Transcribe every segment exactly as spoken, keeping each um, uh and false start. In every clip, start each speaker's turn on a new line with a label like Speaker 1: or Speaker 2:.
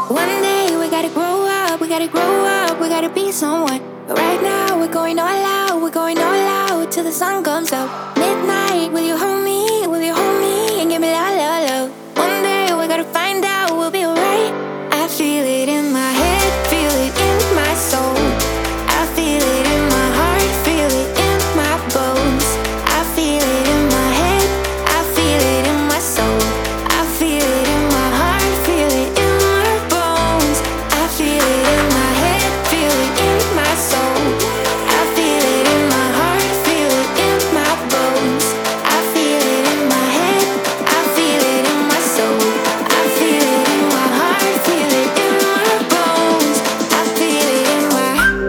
Speaker 1: One day we gotta grow up, we gotta grow up, we gotta be someone. But right now we're going all out, we're going all out till the sun comes up. Midnight, will you hold me, will you hold me and give me la la love? One day we gotta find out we'll be alright. I feel it in my head, feel it in my soul. I feel it in my heart, feel it in my bones. I feel it in my head, I feel it in my soul. I feel it in my heart, feel it in my bones. I feel it in my head, feel it in my soul. I feel it in my heart, feel it in my bones. I feel it in my head, I feel it in my soul. I feel it in my heart, feel it in my bones. I feel it in my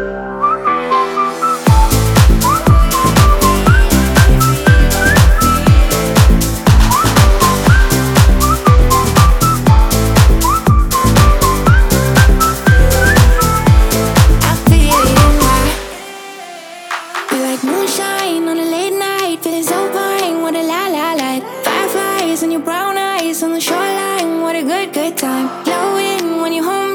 Speaker 1: like moonshine on a late night, feeling so fine, what a la la light. Fireflies in your brown eyes on the shoreline, what a good, good time. Glowing when you hold me.